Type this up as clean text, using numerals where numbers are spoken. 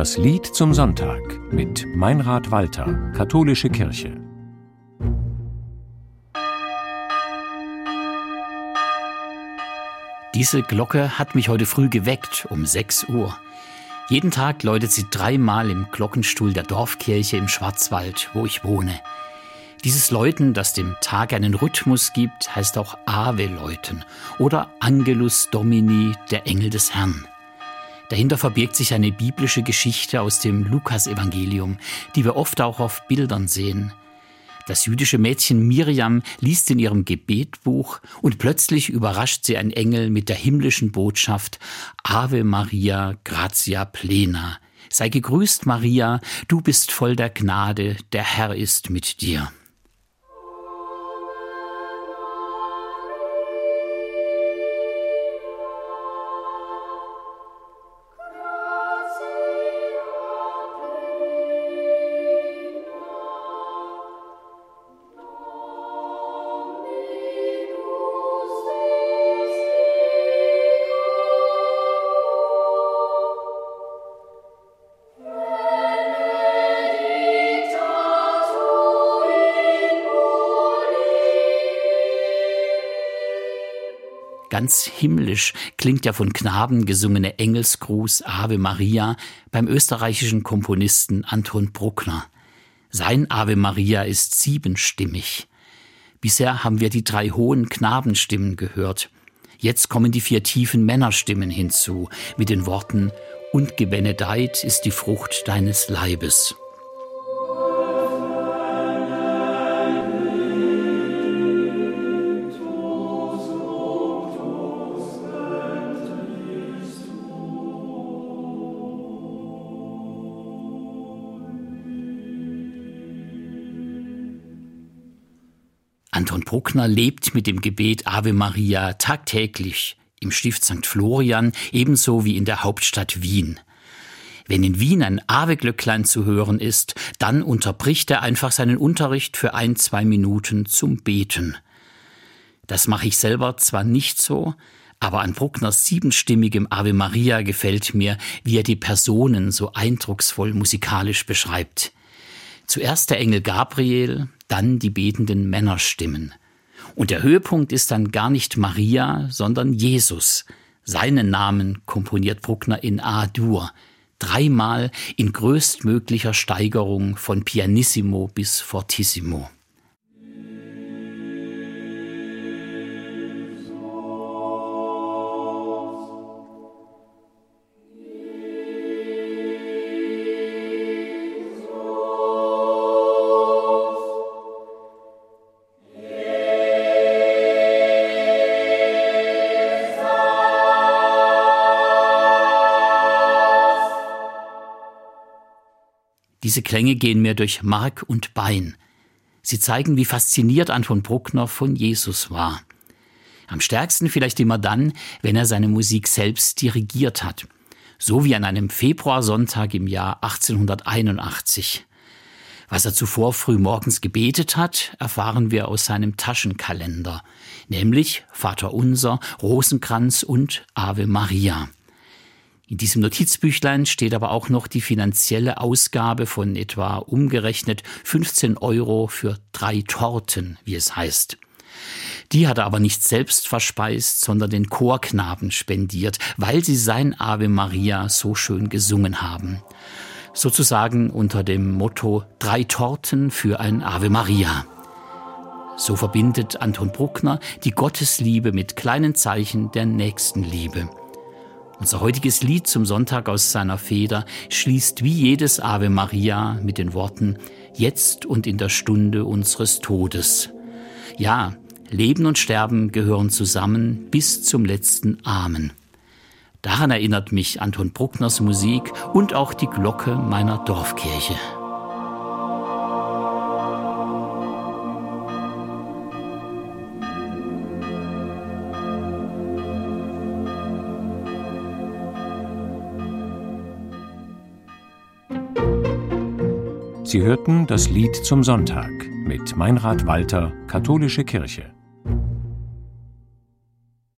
Das Lied zum Sonntag mit Meinrad Walter, Katholische Kirche. Diese Glocke hat mich heute früh geweckt, um 6 Uhr. Jeden Tag läutet sie 3-mal im Glockenstuhl der Dorfkirche im Schwarzwald, wo ich wohne. Dieses Läuten, das dem Tag einen Rhythmus gibt, heißt auch Ave-Läuten oder Angelus Domini, der Engel des Herrn. Dahinter verbirgt sich eine biblische Geschichte aus dem Lukasevangelium, die wir oft auch auf Bildern sehen. Das jüdische Mädchen Miriam liest in ihrem Gebetbuch und plötzlich überrascht sie ein Engel mit der himmlischen Botschaft: Ave Maria, gratia plena. Sei gegrüßt, Maria, du bist voll der Gnade, der Herr ist mit dir. Ganz himmlisch klingt der von Knaben gesungene Engelsgruß Ave Maria beim österreichischen Komponisten Anton Bruckner. Sein Ave Maria ist 7stimmig. Bisher haben wir die 3 hohen Knabenstimmen gehört. Jetzt kommen die 4 tiefen Männerstimmen hinzu mit den Worten: Und gebenedeit ist die Frucht deines Leibes. Anton Bruckner lebt mit dem Gebet Ave Maria tagtäglich im Stift St. Florian, ebenso wie in der Hauptstadt Wien. Wenn in Wien ein Ave-Glöcklein zu hören ist, dann unterbricht er einfach seinen Unterricht für 1-2 Minuten zum Beten. Das mache ich selber zwar nicht so, aber an Bruckners 7stimmigem Ave Maria gefällt mir, wie er die Personen so eindrucksvoll musikalisch beschreibt. Zuerst der Engel Gabriel, dann die betenden Männerstimmen. Und der Höhepunkt ist dann gar nicht Maria, sondern Jesus. Seinen Namen komponiert Bruckner in A-Dur, 3-mal in größtmöglicher Steigerung von Pianissimo bis Fortissimo. Diese Klänge gehen mir durch Mark und Bein. Sie zeigen, wie fasziniert Anton Bruckner von Jesus war. Am stärksten vielleicht immer dann, wenn er seine Musik selbst dirigiert hat. So wie an einem Februarsonntag im Jahr 1881. Was er zuvor früh morgens gebetet hat, erfahren wir aus seinem Taschenkalender. Nämlich Vaterunser, Rosenkranz und Ave Maria. In diesem Notizbüchlein steht aber auch noch die finanzielle Ausgabe von etwa umgerechnet 15 € für 3 Torten, wie es heißt. Die hat er aber nicht selbst verspeist, sondern den Chorknaben spendiert, weil sie sein Ave Maria so schön gesungen haben. Sozusagen unter dem Motto 3 Torten für ein Ave Maria. So verbindet Anton Bruckner die Gottesliebe mit kleinen Zeichen der Nächstenliebe. Unser heutiges Lied zum Sonntag aus seiner Feder schließt wie jedes Ave Maria mit den Worten: Jetzt und in der Stunde unseres Todes. Ja, Leben und Sterben gehören zusammen bis zum letzten Amen. Daran erinnert mich Anton Bruckners Musik und auch die Glocke meiner Dorfkirche. Sie hörten das Lied zum Sonntag mit Meinrad Walter, Katholische Kirche.